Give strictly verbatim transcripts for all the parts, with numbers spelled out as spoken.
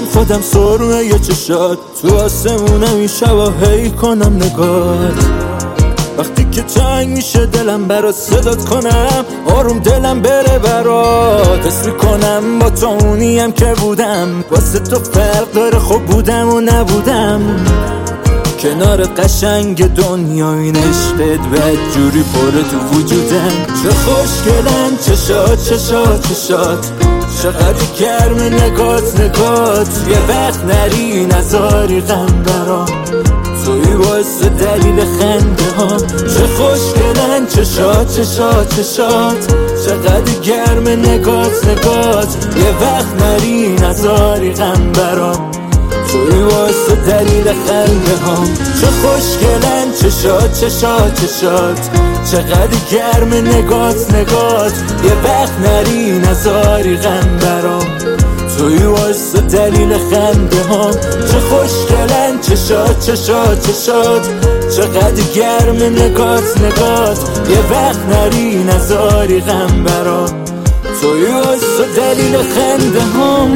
خودم سرمه یه چشات، تو آسمونم این شبا هی کنم نگات. وقتی که تنگ میشه دلم برات صدات کنم، آروم دلم بره برات. حس میکنم با تو اونیم که بودم، واسه تو فرق داره خب بودم و نبودم. کنارت قشنگ دنیا این عشقت بدجوری پره تو وجودم. چه خوشگلن چشات چشات چشات، چقدر گرم نگات نگات. یه وقت نری نذاری غم برام، توی باعث دلیل خنده ها. چه خوشگلن چشات چشات چشات، چقدر گرم نگات نگات. یه وقت نری نذاری غم برام، توی واسه دلیل خنده ها. چه خوشگلن چشات چشات چشات، چقدر گرم نگات نگات. یه وقت نری نذاری غم برام، توی واسه دلیل خنده ها. چه خوشگلن چشات چشات چشات، چقدر گرم نگات نگات. یه وقت نری نذاری غم برام، توی واسه دلیل خنده ها.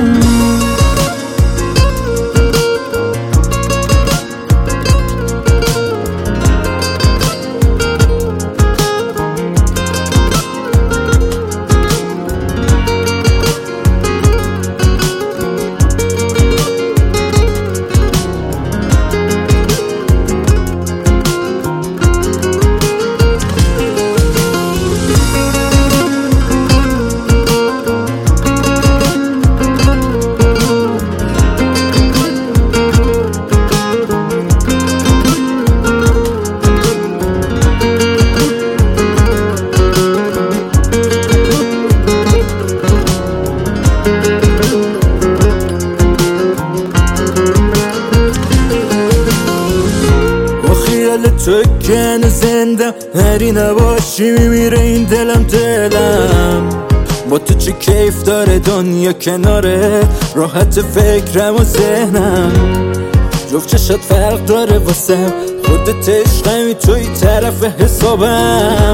تو که زنده هری نباشی میمیره این دلم دلم. با تو چه کیف داره دنیا کناره، راحت فکرم و ذهنم. جفت چشات فرق داره واسم، خودت عشقمی توی طرف حسابم.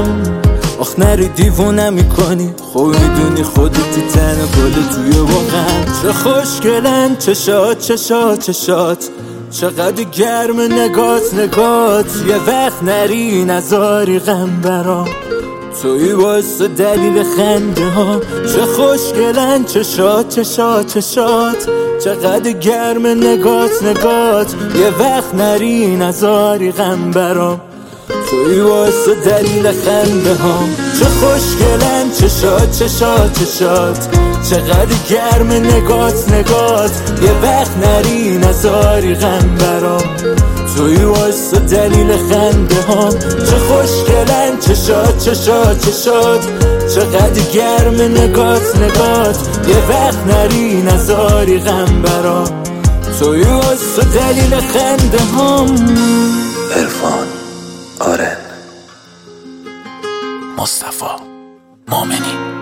آخ نری دیوونه میکنی، خب میدونی خودتی تنه گل توی واقعم. چه خوشگلن چشات چشات چشات، چقدر گرم نگات نگات. یه وقت نری نذاری غم برام، توی واسه دلیل خنده ها. چه خوشگلن چشات چشات چشات، چقدر گرم نگات نگات. یه وقت نری نذاری غم برام، توی واسه دلیل خنده ها. چه خوشگلن چشات چشات چشات، چقدر گرم نگات نگات. یه وقت نری نذاری غم برام، توی واسه دلیل خنده ها. چه خوشگلن چشات چشات چشات، چقدر گرم نگات نگات. یه وقت نری نذاری غم برام، توی واسه دلیل خنده ها. عرفان آرن، مصطفی مومنی.